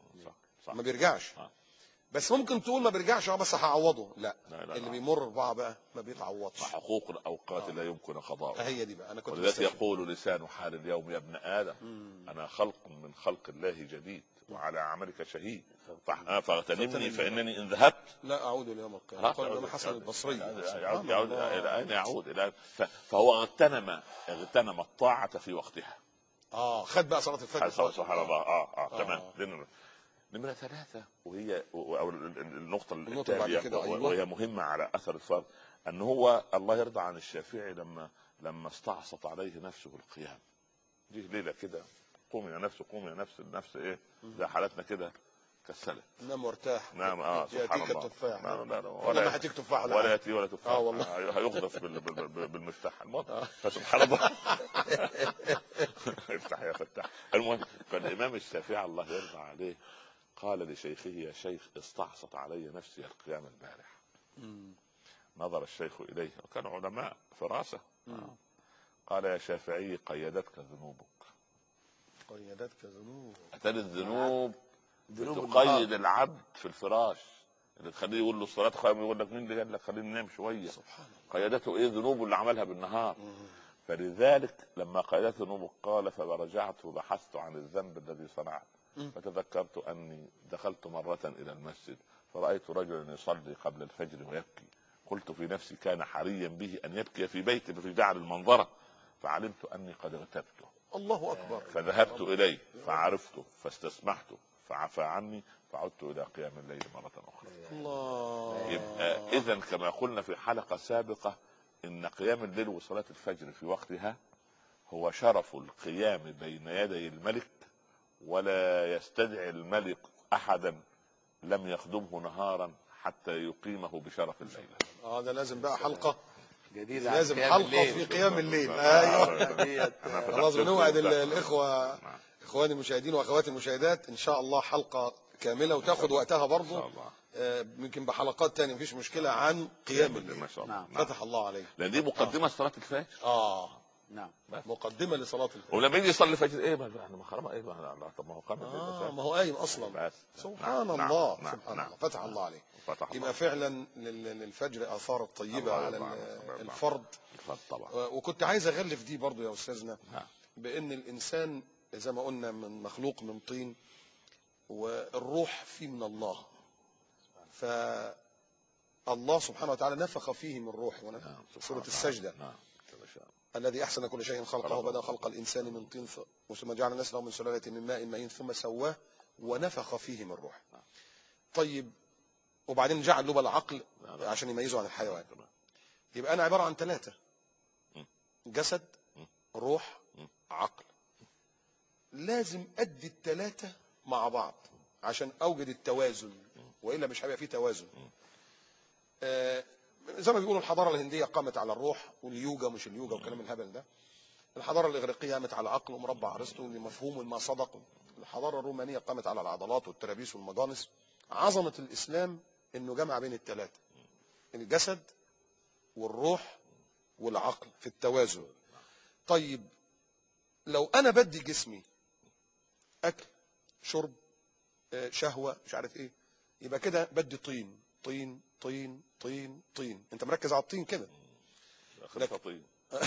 ما بيرجعش. بس ممكن تقول ما بيرجعش بس هعوضه. لا اللي بيمر 4 بقى ما بيتعوضش. حقوق الاوقات لا يمكن قضاؤها. هي دي بقى. انا كنت ولذلك يقول لسان حال اليوم يا ابن ادم انا خلق من خلق الله جديد وعلى عملك شهيد فاغتنمني فانني ان ذهبت لا اعود ليوم القيامه. قال حسن البصري يعود الى اين يعود؟ الى فهو اغتنم الطاعه في وقتها. خد بقى صلاه الفجر. سبحان الله. تمام. نمرة 3 وهي أو النقطة التالية وهي مهمة على أثر الفرض، أن هو الله يرضى عن الشافعي لما استعصت عليه نفسه القيام. دي ليلة كده قوم يا نفس النفس إيه زي حالتنا كده كسلت. نام وارتاح. نعم. سبحان الله. التفاح. لا ولا هتيك تفاح ولا يأتي ولا تفاح. والله هيغذف بالمفتاح فسبحان الله. افتح يا فتاح. المهم فالإمام الشافعي الله يرضى عليه قال لشيخه يا شيخ استعصت علي نفسي القيام البارح. نظر الشيخ إليه وكان علماء فراسة. قال يا شافعي قيدتك ذنوبك. أتاني الذنوب تقيد العبد في الفراش اللي تخليه يقول له الصلاة خير، يقول لك مين اللي قال لك خليني ننام شوية. قيدته ايه؟ ذنوبه اللي عملها بالنهار. فلذلك لما قيدت ذنوبه قال فرجعت وبحثت عن الذنب الذي صنعت فتذكرت أني دخلت مرة إلى المسجد فرأيت رجلا يصلي قبل الفجر ويبكي. قلت في نفسي كان حريا به أن يبكي في بيته في جعل المنظرة، فعلمت أني قد اغتبته. الله أكبر. فذهبت إليه فعرفته فاستسمحته فعفى عني فعدت إلى قيام الليل مرة أخرى. الله. يبقى إذن كما قلنا في حلقة سابقة إن قيام الليل وصلاة الفجر في وقتها هو شرف القيام بين يدي الملك، ولا يستدعي الملك أحدا لم يخدمه نهارا حتى يقيمه بشرف الليل. ده لازم بقى حلقة جديدة، لازم حلقة في قيام الليل. ايوه خلاص بنوعد الإخوة إخواني المشاهدين وأخواتي المشاهدات إن شاء الله حلقة كاملة وتاخد وقتها برضو يمكن بحلقات تانية مفيش مشكلة عن قيام الليل. ما شاء الله. فتح الله عليك. لأن دي مقدمة صلاة الفجر. نعم مقدمة لصلاة الفجر. ولما يجي يصلي الفجر ايه ما خرم ايه طب ما هو قام ما هو قايم اصلا. سبحان الله. سبحان الله. فتح الله عليك. يبقى فعلا للفجر آثار طيبة على الفرد طبعا. وكنت عايز اغلف دي برضو يا استاذنا بان الانسان زي ما قلنا من مخلوق من طين والروح فيه من الله، فالله سبحانه وتعالى نفخ فيه من روح. سورة السجدة الذي أحسن كل شيء خلقه وبدأ خلق الإنسان من طين ثم جعل نسله من سلالة من ماء مهين ثم سواه ونفخ فيه من روح. طيب وبعدين جعل له العقل عشان يميزه عن الحيوان. يبقى أنا عبارة عن 3: جسد، روح، عقل. لازم أدي ال3 مع بعض عشان أوجد التوازن، وإلا مش هيبقى فيه توازن. زي ما بيقولوا الحضارة الهندية قامت على الروح، واليوجا مش اليوجا وكلام الهبل ده. الحضارة الإغريقية قامت على عقل ومربع أرسطو لمفهوم ما صدق. الحضارة الرومانية قامت على العضلات والترابيس والمجانس عظمة الإسلام إنه جمع بين الثلاثة، الجسد والروح والعقل في التوازن. طيب لو أنا بدي جسمي أكل شرب شهوة مش عارف إيه، يبقى كده بدي طين طين طين طين طين. أنت مركز على الطين كده، طين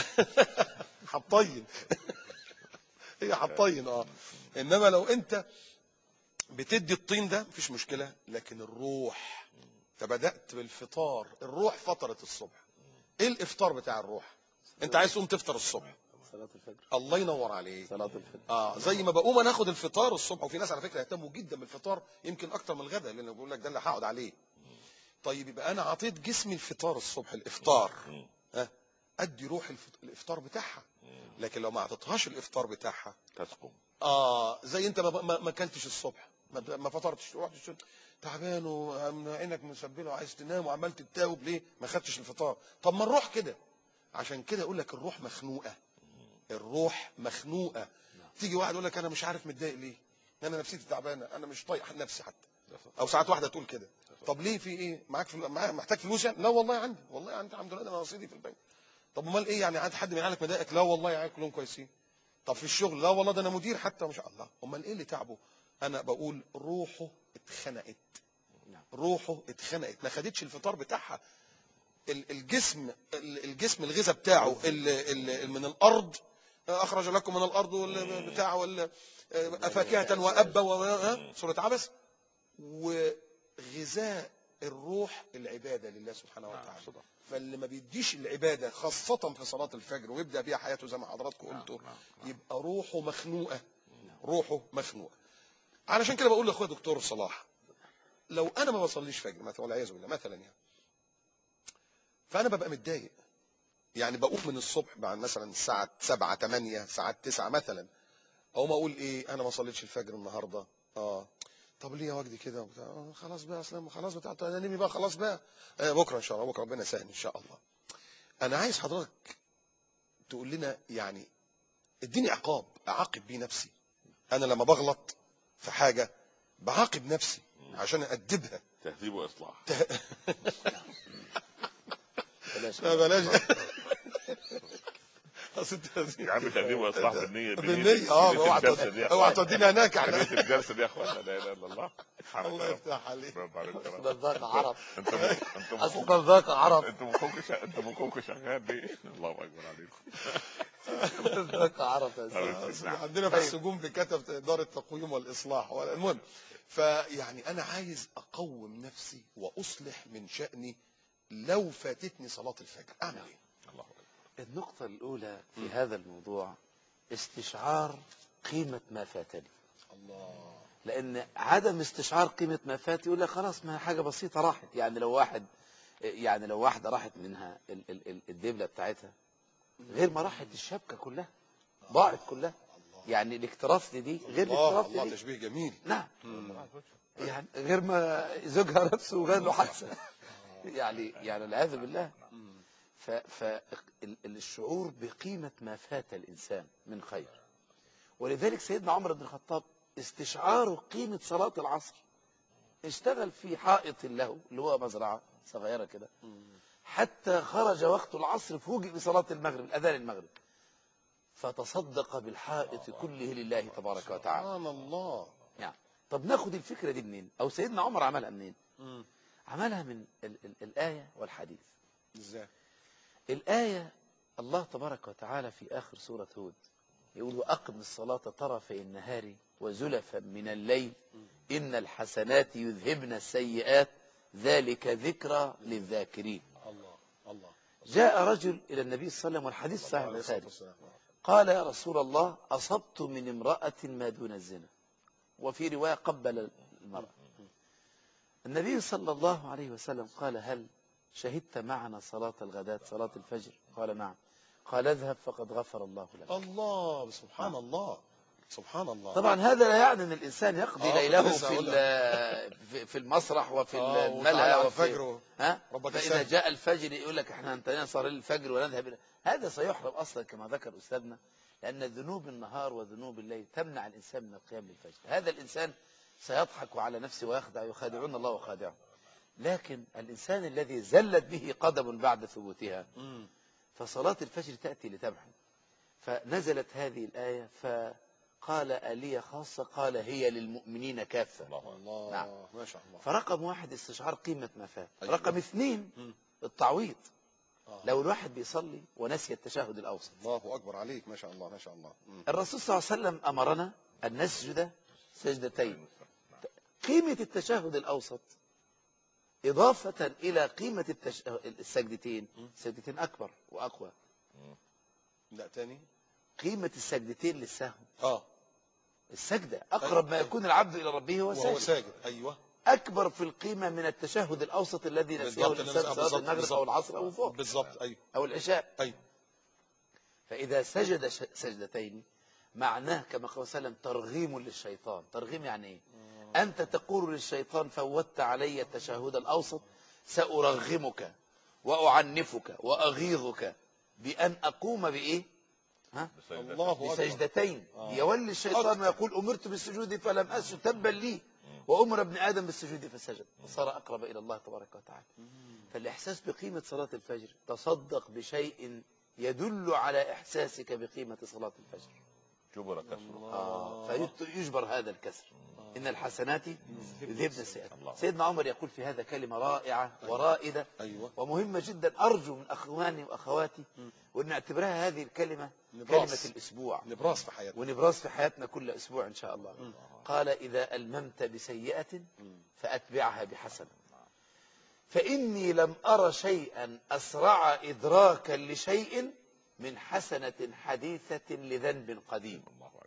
حطين هي حطين. إنما لو أنت بتدي الطين ده مفيش مشكلة، لكن الروح فبدأت بالفطار. الروح فطرت الصبح. ايه الافطار بتاع الروح؟ انت عايز تقوم تفطر الصبح، صلاة الفجر. الله ينور عليك. صلاة الفجر. زي ما بقوم انا اخد الفطار الصبح. وفي ناس على فكره يهتموا جدا بالفطار يمكن اكتر من الغداء، لانه بيقول لك ده اللي هقعد عليه. طيب يبقى انا عطيت جسمي الفطار الصبح، الافطار، ادي روح الافطار بتاعها. لكن لو ما عطيتهاش الافطار بتاعها تسقم. زي انت ما اكلتش الصبح، ما فطرتش، رحت تعبان وعينك مسبله وعايز تنام وعمال تتاوب ليه؟ ما خدتش الفطار. طب ما الروح كده. عشان كده اقول لك الروح مخنوقه. الروح مخنوقه. تيجي واحد يقول لك انا مش عارف متضايق ليه، انا نفسيتي تعبانه، انا مش طايق نفسي حتى. او ساعات واحده تقول كده. طب ليه؟ في ايه؟ معاك محتاج فلوس يعني؟ لا والله عندي، والله عندي الحمد لله، انا رصيدي في البنك. طب امال ايه يعني؟ عندي حد من عيالك مضايقك؟ لا والله عيالك كلهم كويسين. طب في الشغل؟ لا والله ده انا مدير حتى ما شاء الله. امال ايه اللي تعبه؟ انا بقول روحه اتخنقت. روحه اتخنقت، ما خدتش الفطار بتاعها. الجسم الغذاء بتاعه من الارض، اخرج لكم من الارض بتاعه فاكهه وابا سوره عبس. وغذاء الروح العباده لله سبحانه وتعالى. فاللي ما بيديش العباده خاصه في صلاه الفجر ويبدا بيها حياته زي ما حضراتكم قلتوا، يبقى روحه مخنوقه. روحه مخنوقه. علشان كده بقول لاخويا دكتور صلاح، لو انا ما بصليش فجر مثلا والعياذ بالله مثلا يعني، فانا ببقى متضايق. يعني بقوم من الصبح بعد مثلا الساعه 7 8 ساعات 9 مثلا، اقوم اقول ايه؟ انا ما صليتش الفجر النهارده. طب ليه يا وجدي كده؟ خلاص بقى اسلام، خلاص بتاع نامي بقى، خلاص بقى بكره ان شاء الله، بكره ربنا يسهل ان شاء الله. انا عايز حضرتك تقول لنا يعني اديني عقاب اعاقب بيه نفسي. انا لما بغلط في حاجه بعاقب نفسي عشان ادبها. تهذيب واصلاح. بلاش يا عم تهذيب واصلاح بالنية. اوعى تودينا هناك. احنا الجلسه دي يا اخوانا لا اله الا الله. الله يفتح عليك. اصلا ذاك عرب. اصلا ذاك عرب. انتوا مخوكوا شغال ليه؟ الله اكبر عليكم. ذاك عرب. عندنا في السجون بكتب اداره التقويم والاصلاح. المهم، فيعني انا عايز اقوم نفسي واصلح من شأني. لو فاتتني صلاة الفجر اعمل ايه؟ الله. النقطة الأولى في هذا الموضوع استشعار قيمة ما فاتني. الله. لأن عدم استشعار قيمة ما فات يقول لك خلاص ما حاجة بسيطة راحت. يعني لو واحدة راحت منها الدبلة بتاعتها غير ما راحت الشبكة كلها، ضاعت كلها. يعني الاكتراث دي غير الاكتراث دي. الله تشبيه جميل. نعم. يعني غير ما زوجها نفسه وغير له حادثة. يعني والعياذ بالله. فالشعور بقيمة ما فات الإنسان من خير. ولذلك سيدنا عمر بن الخطاب استشعار قيمة صلاة العصر، اشتغل في حائط له اللي هو مزرعة صغيرة كده، حتى خرج وقت العصر فوجئ بصلاة المغرب، الأذان المغرب، فتصدق بالحائط كله لله تبارك وتعالى. سبحان الله. يعني طب ناخد الفكرة دي منين؟ أو سيدنا عمر عملها منين؟ عملها من الآية والحديث. ازاي؟ الآية الله تبارك وتعالى في آخر سورة هود يقول وأقم الصلاة طرفي النهار وزلفا من الليل إن الحسنات يذهبن السيئات ذلك ذكرى للذاكرين. الله. جاء رجل إلى النبي صلى الله عليه وسلم والحديث صحيح البخاري قال يا رسول الله أصبت من امرأة ما دون الزنا، وفي رواية قبل المرأة. النبي صلى الله عليه وسلم قال هل شهدت معنا صلاة الغداة صلاة الفجر؟ قال نعم. قال اذهب فقد غفر الله لك. الله. سبحان الله. سبحان الله. طبعا هذا لا يعني ان الانسان يقضي ليله في المسرح وفي الملهى وفي فاذا جاء الفجر يقول لك احنا انتهينا صلاه الفجر ونذهب الى هذا سيحرم اصلا كما ذكر استاذنا، لان ذنوب النهار وذنوب الليل تمنع الانسان من القيام للفجر. هذا الانسان سيضحك على نفسه ويخدع، يخادعون الله وخادعهم. لكن الإنسان الذي زلت به قدم بعد ثبوتها، فصلاة الفجر تأتي لتمحو. فنزلت هذه الآية فقال آلية خاصة، قال هي للمؤمنين كافة. الله. نعم. ما شاء الله. فرقم واحد استشعار قيمة ما فات. أيوة. رقم اثنين التعويض. لو الواحد بيصلي ونسي التشهد الأوسط. الله أكبر عليك، ما شاء الله ما شاء الله. الرسول صلى الله عليه وسلم أمرنا أن نسجد سجدتين. قيمة التشهد الأوسط إضافة إلى قيمة السجدتين، سجدتين أكبر وأقوى. لا تاني. قيمة السجدتين للسهو. السجدة أقرب ما يكون العبد إلى ربه وهو ساجد. أيوة. أكبر في القيمة من التشهد الأوسط الذي نسيه الإنسان في صلاة المغرب أو العصر أو الظهر. بالضبط. أيوة. أو العشاء. أيوة. فإذا سجد سجدتين معناه كما قال صلى الله عليه وسلم ترغيم للشيطان. ترغيم يعني إيه؟ أنت تقول للشيطان فوتت علي التشهد الأوسط، سأرغمك وأعنفك وأغيظك بأن أقوم بإيه؟ الله بسجدتين. يولي الشيطان ويقول أمرت بالسجود فلم أسجد، تبا لي، وأمر ابن آدم بالسجود فسجد، وصار أقرب إلى الله تبارك وتعالى. فالإحساس بقيمة صلاة الفجر، تصدق بشيء يدل على إحساسك بقيمة صلاة الفجر. جبر كسر. فيجبر هذا الكسر. إن الحسنات يذهبن السيئات. سيدنا عمر يقول في هذا كلمة رائعة ورائدة. أيوة. ومهمة جدا. أرجو من أخواني وأخواتي وأن نعتبرها هذه الكلمة كلمة الأسبوع، نبراس في حياتنا، ونبراس في حياتنا كل أسبوع إن شاء الله. قال إذا ألممت بسيئة فأتبعها بحسنة، فإني لم أرى شيئا أسرع إدراكا لشيء من حسنة حديثة لذنب قديم.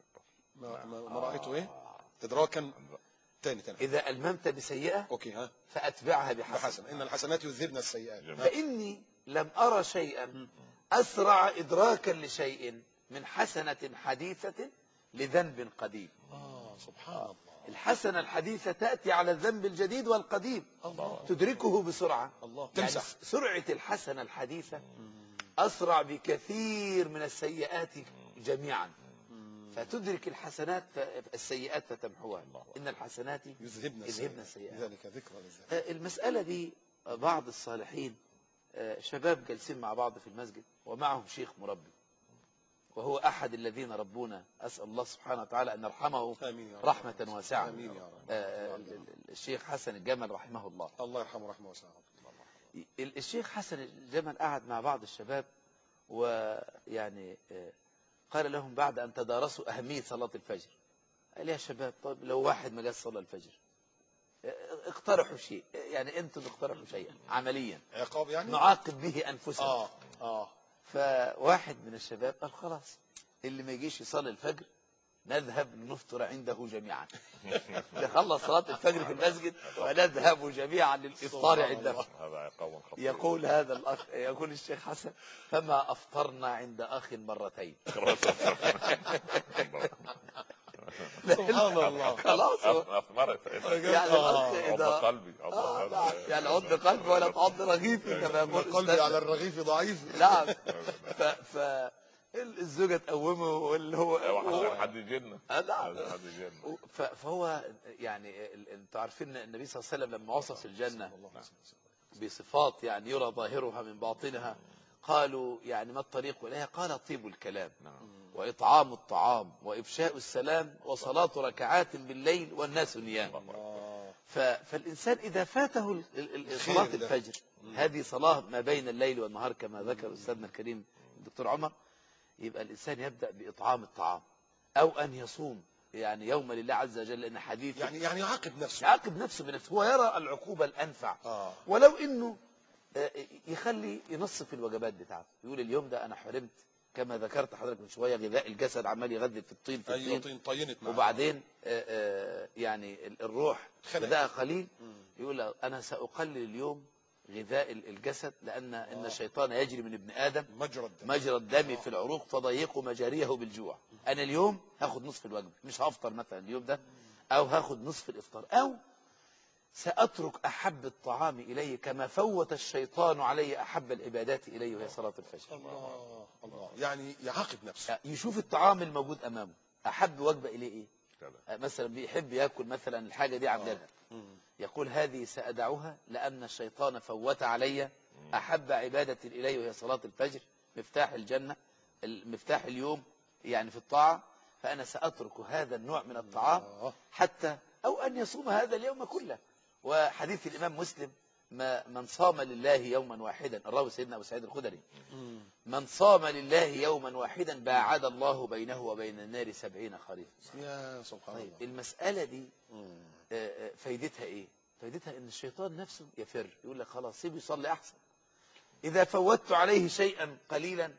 ما رأيته إيه؟ إدراكا. تاني. إذا ألممت بسيئة أوكي فأتبعها بحسنة. إن الحسنات يذهبن السيئات. فإني لم أرى شيئا أسرع إدراكا لشيء من حسنة حديثة لذنب قديم. سبحان الله. الحسنة الحديثة تأتي على الذنب الجديد والقديم. تدركه بسرعة. يعني سرعة الحسنة الحديثة أسرع بكثير من السيئات جميعا. فتدرك الحسنات السيئات فتمحوها. إن الحسنات يذهبن السيئات. ذلك ذكرى للذاكرين. المسألة دي بعض الصالحين شباب جالسين مع بعض في المسجد ومعهم شيخ مربي، وهو أحد الذين ربونا. أسأل الله سبحانه وتعالى أن يرحمه رحمة واسعة. الشيخ حسن الجمل رحمه الله. الله يرحمه رحمه واسعة. الشيخ حسن الجمل قعد مع بعض الشباب ويعني قال لهم بعد أن تدارسوا أهمية صلاة الفجر، قال يا شباب طيب لو واحد ما جاش صلى الفجر اقترحوا شيء، يعني أنتم اقترحوا شيئا عمليا عقاب يعني نعاقب به أنفسنا. فواحد من الشباب قال خلاص اللي ما يجيش يصلي الفجر نذهب لنفطر عنده جميعا. نخلص صلاة الفجر في المسجد ونذهب جميعا للإفطار عنده. يقول هذا الأخ، يقول الشيخ حسن فما أفطرنا عند أخ مرتين. سبحان الله. خلاص أثمرت يعني عض قلبي يعني عض قلبي ولا تعض رغيفي كما يقول قلبي على الرغيف ضعيف. نعم. الزوجة تقومه واللي هو حد يجينا. فهو يعني انتوا عارفين النبي صلى الله عليه وسلم لما وصف الجنة بصفات يعني يرى ظاهرها من باطنها، قالوا يعني ما الطريق إليها؟ قال طيب الكلام وإطعام الطعام وإفشاء السلام وصلاة ركعات بالليل والناس نيام. فالإنسان إذا فاته صلاة الفجر، هذه صلاة ما بين الليل والنهار كما ذكر أستاذنا الكريم الدكتور عمر، يبقى الإنسان يبدأ بإطعام الطعام أو أن يصوم يعني يوم لله عز وجل. لأن حديث يعني يعاقب نفسه بنفسه. هو يرى العقوبة الأنفع. ولو إنه يخلي ينصف الوجبات بتاعته، يقول اليوم ده أنا حرمت كما ذكرت حضرتك من شوية غذاء الجسد عمال يغذي في الطين في الطين. طين طينت معه. وبعدين يعني الروح غذاء قليل، يقول أنا سأقلل اليوم غذاء الجسد لأن إن الشيطان يجري من ابن آدم مجرى الدم في العروق فضيقوا مجاريه بالجوع. أنا اليوم هاخد نصف الوجبة، مش هفطر مثلا اليوم ده، أو هاخد نصف الإفطار، أو سأترك أحب الطعام إلي كما فوت الشيطان علي أحب العبادات إلي وهي صلاة الفجر. الله. يعني يعاقب نفسه، يشوف الطعام الموجود أمامه أحب وجبة إليه إيه؟ مثلا بيحب ياكل مثلا الحاجة دي عجلها، يقول هذه سأدعها لأن الشيطان فوت علي أحب عبادة إلي وهي صلاة الفجر، مفتاح الجنة، مفتاح اليوم يعني في الطاعة، فأنا سأترك هذا النوع من الطعام حتى أو أن يصوم هذا اليوم كله. وحديث الإمام مسلم من صام لله يوما واحدا، الراوي سيدنا أبو سعيد الخدري، من صام لله يوما واحدا باعد الله بينه وبين النار 70 خريفا. يا سبحان الله. المسألة دي فايدتها ايه؟ فايدتها ان الشيطان نفسه يفر، يقول لك خلاص سيبه يصلي احسن. اذا فوتت عليه شيئا قليلا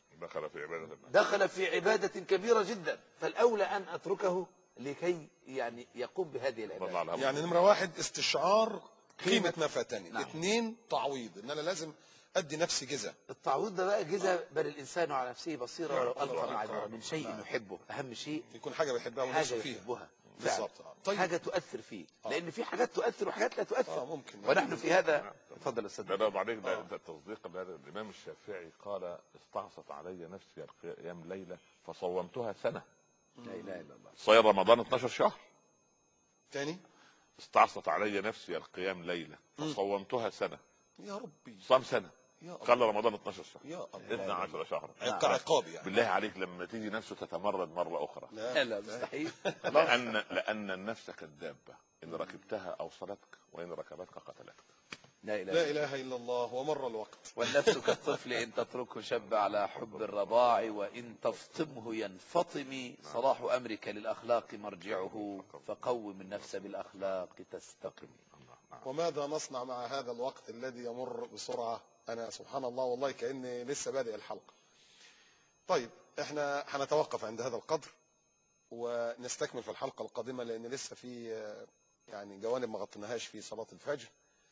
دخل في عبادة كبيرة جدا، فالاولى ان اتركه لكي يعني يقوم بهذه العبادة. يعني نمرة واحد استشعار قيمة ما فاتني. نعم. 2 تعويض، ان انا لازم ادي نفسي جزاء. التعويض ده بقى جزاء، بل الانسان على نفسه بصيرة ولو القى معذرة من شيء يحبه. اهم شيء يكون حاجة بيحبها ونفسه فيها. يحبها بالظبط. طيب. حاجة تؤثر فيه، لأن في حاجات تؤثر وحاجات لا تؤثر. ممكن. ونحن في هذا. تفضل أستاذ. لا بعدين ده تصديق الإمام الشافعي قال استعصت علي نفسي القيام ليلة فصومتها سنة. لا إله إلا الله. صير رمضان 12 شهر. تاني استعصت علي نفسي القيام ليلة فصومتها سنة. يا ربي. صام سنة. قال رمضان 12 شهر. يا الله. 12 شهر. عقاب يعني. بالله عليك لما تيجي نفسه تتمرد مرة أخرى. لا مستحيل. لأن النفس كالدابة إن ركبتها أوصلتك وإن ركبتك قتلتك. لا إله إلا الله. ومر الوقت. والنفس كالطفل إن تتركه شب على حب الرضاع وإن تفطمه ينفطم. صلاح أمرك للأخلاق مرجعه فقوم النفس بالأخلاق تستقم. وماذا نصنع مع هذا الوقت الذي يمر بسرعة؟ أنا سبحان الله والله كأني لسه بادئ الحلقة. طيب احنا هنتوقف عند هذا القدر ونستكمل في الحلقة القادمة، لأن لسه في يعني جوانب ما غطيناهاش في صلاة الفجر.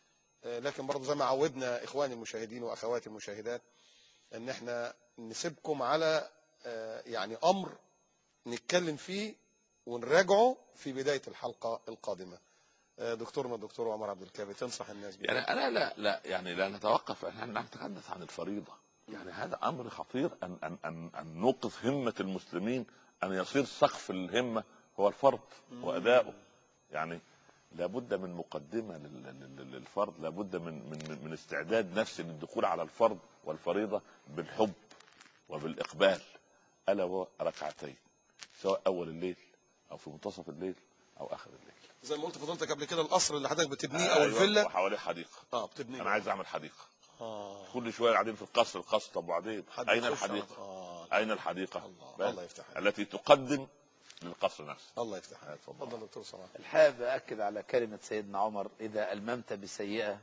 لكن برضو زي ما عودنا إخواني المشاهدين وأخواتي المشاهدات أن احنا نسيبكم على يعني أمر نتكلم فيه ونراجعه في بداية الحلقة القادمة. دكتورنا الدكتور عمر عبد الكافي تنصح الناس يعني انا لا يعني لا نتوقف ان نتحدث عن الفريضه. يعني هذا امر خطير ان نوقف همه المسلمين ان يصير سقف الهمه هو الفرض واداؤه. يعني لابد من مقدمه للفرض، لابد من استعداد نفسي للدخول على الفرض والفريضه بالحب وبالاقبال، الا وهو ركعتين سواء اول الليل او في منتصف الليل او اخر الليل. زي ما قلت فضلتك قبل كده القصر اللي حضرتك بتبنيه او الفيلا وحواليه حديقه. بتبنيه. انا عايز اعمل حديقه. كل شويه قاعدين في القصر. طب وبعدين اين الحديقه؟ اين الحديقه؟ الله يفتح عليك. التي تقدم للقصر نفسه. الله يفتح عليك. تفضل دكتور صلاح. الحابب اكد على كلمه سيدنا عمر: اذا الممت بسيئه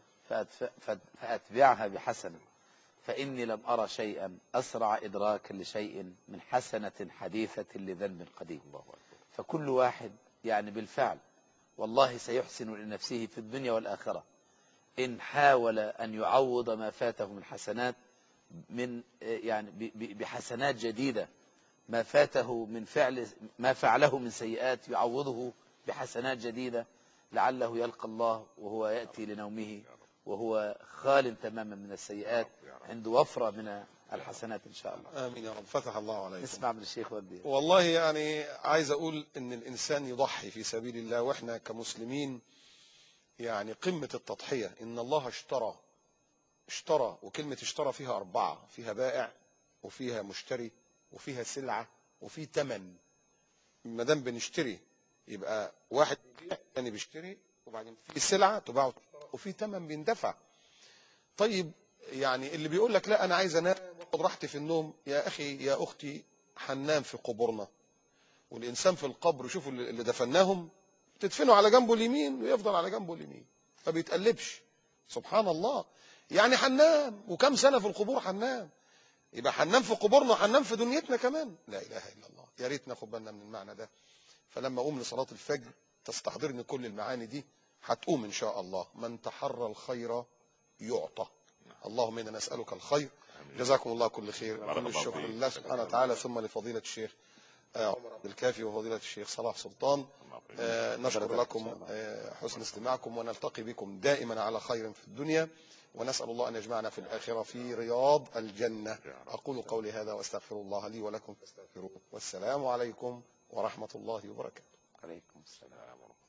فاتبعها بحسنه، فاني لم ارى شيئا اسرع ادراكا لشيء من حسنه حديثه لذنب قديم. فكل واحد يعني بالفعل والله سيحسن لنفسه في الدنيا والآخرة إن حاول أن يعوض ما فاته من حسنات من يعني بحسنات جديدة، ما فاته من فعل ما فعله من سيئات يعوضه بحسنات جديدة، لعله يلقى الله وهو يأتي لنومه وهو خال تماما من السيئات عنده وفرة من الحسنات إن شاء الله. آمين يا رب. فتح الله عليكم. نسمع من الشيخ ودي. والله يعني عايز أقول إن الإنسان يضحي في سبيل الله، وإحنا كمسلمين يعني قمة التضحية. إن الله اشترى، وكلمة اشترى فيها 4، فيها بائع وفيها مشتري وفيها سلعة وفي تمن. ما دام بنشتري يبقى واحد بيبيع الثاني بيشتري، وبعدين في سلعة تباع وفي تمن بيندفع. طيب يعني اللي بيقول لك لا انا عايز انام واخد راحتي في النوم، يا اخي يا اختي هننام في قبورنا، والانسان في القبر شوفوا اللي دفناهم تدفنوا على جنبه اليمين ويفضل على جنبه اليمين ما بيتقلبش. سبحان الله. يعني هننام وكم سنه في القبور هننام، يبقى هننام في قبورنا وهننام في دنيتنا كمان. لا اله الا الله. يا ريت ناخد بالنا من المعنى ده. فلما اقوم لصلاه الفجر تستحضرني كل المعاني دي، هتقوم ان شاء الله. من تحرى الخير يعطى. اللهم انا نسالك الخير. جزاكم الله كل خير. كل الشكر لله سبحانه وتعالى، ثم لفضيله الشيخ عمر عبد الكافي وفضيله الشيخ صلاح سلطان. نشكر لكم حسن استماعكم، ونلتقي بكم دائما على خير في الدنيا، ونسال الله ان يجمعنا في الاخره في رياض الجنه. اقول قولي هذا واستغفر الله لي ولكم فاستغفروه، والسلام عليكم ورحمه الله وبركاته. عليكم السلام.